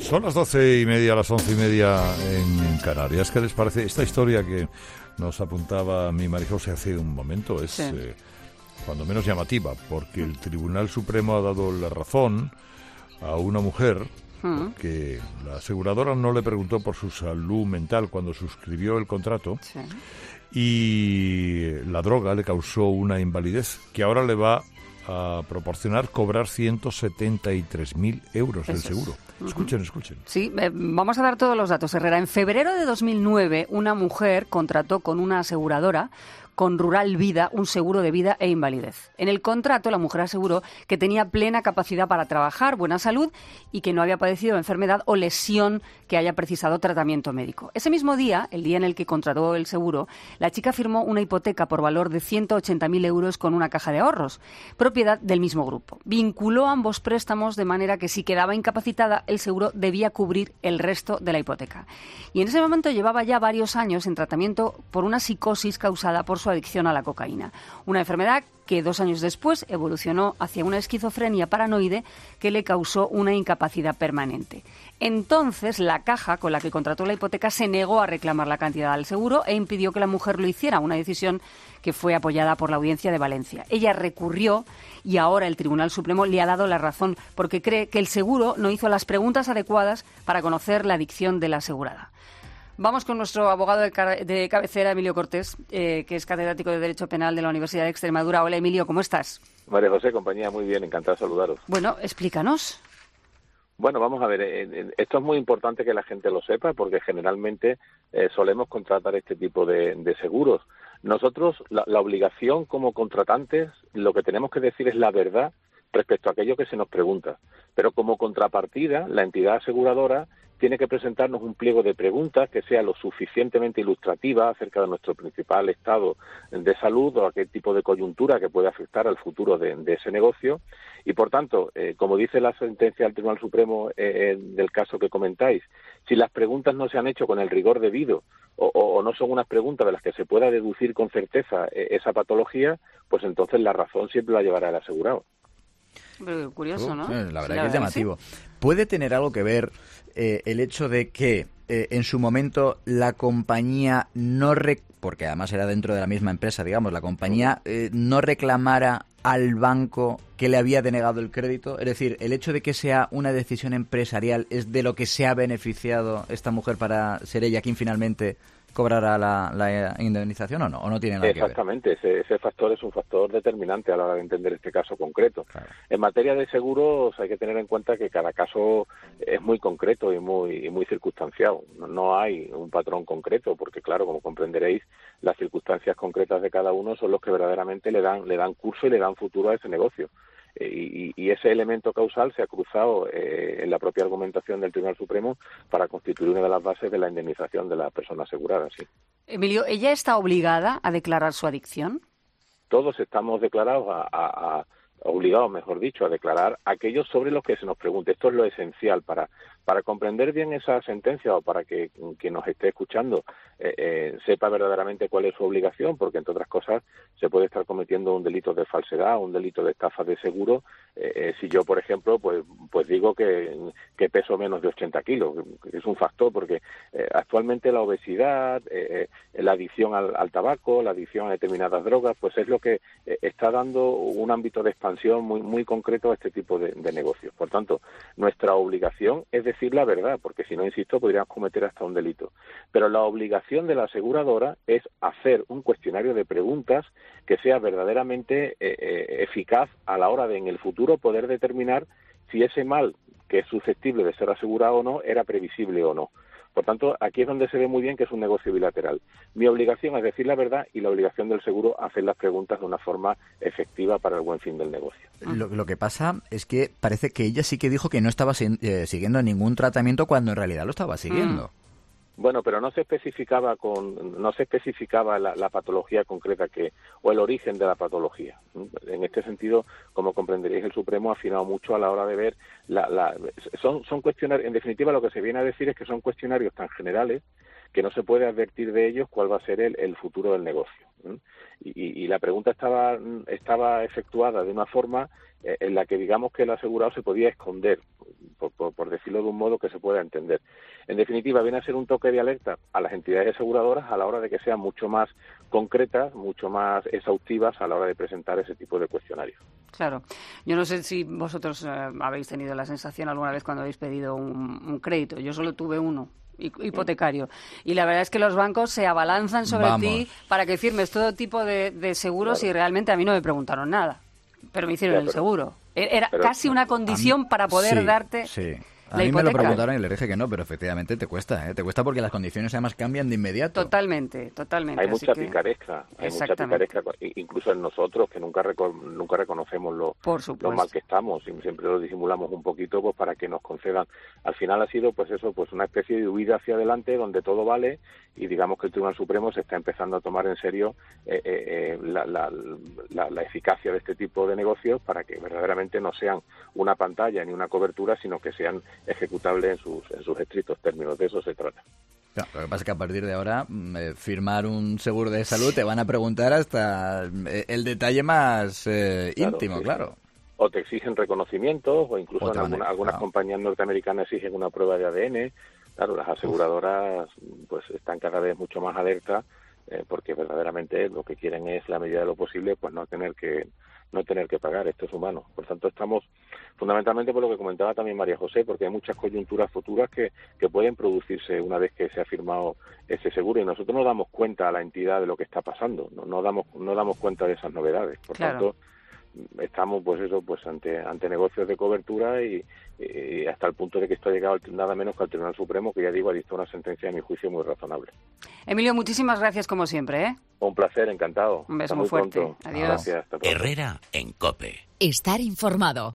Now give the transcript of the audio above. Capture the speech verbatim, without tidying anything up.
Son las doce y media, las once y media en Canarias. ¿Qué les parece esta historia que nos apuntaba mi María José hace un momento? Es sí. eh, cuando menos llamativa, porque el Tribunal Supremo ha dado la razón a una mujer uh-huh. que la aseguradora no le preguntó por su salud mental cuando suscribió el contrato sí. y la droga le causó una invalidez que ahora le va a proporcionar cobrar ciento setenta y tres mil euros del seguro. Uh-huh. Escuchen, escuchen. Sí, eh, vamos a dar todos los datos, Herrera. En febrero de dos mil nueve, una mujer contrató con una aseguradora, con Rural Vida, un seguro de vida e invalidez. En el contrato, la mujer aseguró que tenía plena capacidad para trabajar, buena salud y que no había padecido enfermedad o lesión que haya precisado tratamiento médico. Ese mismo día, el día en el que contrató el seguro, la chica firmó una hipoteca por valor de ciento ochenta mil euros con una caja de ahorros, propiedad del mismo grupo. Vinculó ambos préstamos de manera que si quedaba incapacitada, el seguro debía cubrir el resto de la hipoteca. Y en ese momento llevaba ya varios años en tratamiento por una psicosis causada por su adicción a la cocaína, una enfermedad que dos años después evolucionó hacia una esquizofrenia paranoide que le causó una incapacidad permanente. Entonces, la caja con la que contrató la hipoteca se negó a reclamar la cantidad del seguro e impidió que la mujer lo hiciera, una decisión que fue apoyada por la Audiencia de Valencia. Ella recurrió y ahora el Tribunal Supremo le ha dado la razón porque cree que el seguro no hizo las preguntas adecuadas para conocer la adicción de la asegurada. Vamos con nuestro abogado de, car- de cabecera, Emilio Cortés, eh, que es catedrático de Derecho Penal de la Universidad de Extremadura. Hola, Emilio, ¿cómo estás? María José, compañía, muy bien, encantado de saludaros. Bueno, explícanos. Bueno, vamos a ver, eh, esto es muy importante que la gente lo sepa porque generalmente eh, solemos contratar este tipo de, de seguros. Nosotros, la, la obligación como contratantes, lo que tenemos que decir es la verdad respecto a aquello que se nos pregunta. Pero como contrapartida, la entidad aseguradora tiene que presentarnos un pliego de preguntas que sea lo suficientemente ilustrativa acerca de nuestro principal estado de salud o aquel tipo de coyuntura que puede afectar al futuro de, de ese negocio. Y, por tanto, eh, como dice la sentencia del Tribunal Supremo eh, del caso que comentáis, si las preguntas no se han hecho con el rigor debido o, o, o no son unas preguntas de las que se pueda deducir con certeza eh, esa patología, pues entonces la razón siempre la llevará el asegurado. Pero curioso, ¿no? Sí, la verdad sí, que la es llamativo. Sí. ¿Puede tener algo que ver eh, el hecho de que eh, en su momento la compañía no... Rec- porque además era dentro de la misma empresa, digamos, la compañía eh, no reclamara al banco que le había denegado el crédito? Es decir, ¿el hecho de que sea una decisión empresarial es de lo que se ha beneficiado esta mujer para ser ella quien finalmente cobrará la, la indemnización o no? ¿O no tiene nada que ver? Exactamente, ese, ese factor es un factor determinante a la hora de entender este caso concreto. Claro. En materia de seguros hay que tener en cuenta que cada caso es muy concreto y muy, y muy circunstanciado. No, no hay un patrón concreto porque, claro, como comprenderéis, las circunstancias concretas de cada uno son los que verdaderamente le dan, le dan curso y le dan futuro a ese negocio. Y, y ese elemento causal se ha cruzado eh, en la propia argumentación del Tribunal Supremo para constituir una de las bases de la indemnización de la persona asegurada, sí. Emilio, ¿ella está obligada a declarar su adicción? Todos estamos declarados a, a, a obligados, mejor dicho, a declarar aquello sobre lo que se nos pregunte. Esto es lo esencial para, para comprender bien esa sentencia o para que quien nos esté escuchando eh, eh, sepa verdaderamente cuál es su obligación, porque entre otras cosas se puede estar cometiendo un delito de falsedad, un delito de estafa de seguro. Eh, eh, si yo, por ejemplo, pues pues digo que, que peso menos de ochenta kilos, que es un factor, porque eh, actualmente la obesidad, eh, eh, la adicción al, al tabaco, la adicción a determinadas drogas, pues es lo que eh, está dando un ámbito de expansión muy muy concreto a este tipo de, de negocios. Por tanto, nuestra obligación es decir la verdad, porque si no, insisto, podríamos cometer hasta un delito. Pero la obligación de la aseguradora es hacer un cuestionario de preguntas que sea verdaderamente eh, eh, eficaz a la hora de en el futuro poder determinar si ese mal que es susceptible de ser asegurado o no era previsible o no. Por tanto, aquí es donde se ve muy bien que es un negocio bilateral. Mi obligación es decir la verdad y la obligación del seguro hacer las preguntas de una forma efectiva para el buen fin del negocio. Lo, lo que pasa es que parece que ella sí que dijo que no estaba eh, siguiendo ningún tratamiento cuando en realidad lo estaba siguiendo. Mm. Bueno, pero no se especificaba con, no se especificaba la, la patología concreta que o el origen de la patología. En este sentido, como comprenderéis, el Supremo ha afinado mucho a la hora de ver la, la son son cuestionarios. En definitiva, lo que se viene a decir es que son cuestionarios tan generales que no se puede advertir de ellos cuál va a ser el, el futuro del negocio. ¿eh? Y, y la pregunta estaba, estaba efectuada de una forma eh, en la que digamos que el asegurado se podía esconder, por, por, por decirlo de un modo que se pueda entender. En definitiva, viene a ser un toque de alerta a las entidades aseguradoras a la hora de que sean mucho más concretas, mucho más exhaustivas a la hora de presentar ese tipo de cuestionarios. Claro. Yo no sé si vosotros eh, habéis tenido la sensación alguna vez cuando habéis pedido un, un crédito. Yo solo tuve uno. Hipotecario. Y la verdad es que los bancos se abalanzan sobre Vamos. ti para que firmes todo tipo tipo de, de seguros claro. Y realmente a mí no me preguntaron nada, pero me hicieron ya, pero, el seguro. Era pero, casi una condición mí, para poder sí, darte sí. A la mí hipoteca. Me lo preguntaron y le dije que no, pero efectivamente te cuesta, ¿eh? Te cuesta porque las condiciones además cambian de inmediato. Totalmente, totalmente. Hay mucha que... picaresca, hay mucha picaresca, incluso en nosotros que nunca reco nunca reconocemos lo, lo mal que estamos y siempre lo disimulamos un poquito pues para que nos concedan. Al final ha sido pues eso, pues una especie de huida hacia adelante donde todo vale y digamos que el Tribunal Supremo se está empezando a tomar en serio eh, eh, la, la, la, la eficacia de este tipo de negocios para que verdaderamente no sean una pantalla ni una cobertura, sino que sean ejecutables en sus, en sus estrictos términos. De eso se trata. No, lo que pasa es que a partir de ahora eh, firmar un seguro de salud te van a preguntar hasta eh, el detalle más eh, claro, íntimo, sí, claro. O te exigen reconocimientos o incluso o en alguna, a, algunas no. compañías norteamericanas exigen una prueba de A D N. Claro, las aseguradoras pues están cada vez mucho más alertas eh, porque verdaderamente lo que quieren es, la medida de lo posible, pues no tener que no tener que pagar. Esto es humano. Por tanto, estamos fundamentalmente por lo que comentaba también María José, porque hay muchas coyunturas futuras que, que pueden producirse una vez que se ha firmado ese seguro y nosotros no damos cuenta a la entidad de lo que está pasando, no, no damos no damos cuenta de esas novedades. Por claro. tanto, estamos pues eso pues ante ante negocios de cobertura y, y hasta el punto de que esto ha llegado nada menos que al Tribunal Supremo, que ya digo ha dictado una sentencia a mi juicio muy razonable. Emilio, muchísimas gracias como siempre, ¿eh? Un placer, encantado. Un beso hasta muy fuerte. Pronto. Adiós. Gracias, hasta pronto. Herrera en COPE. Estar informado.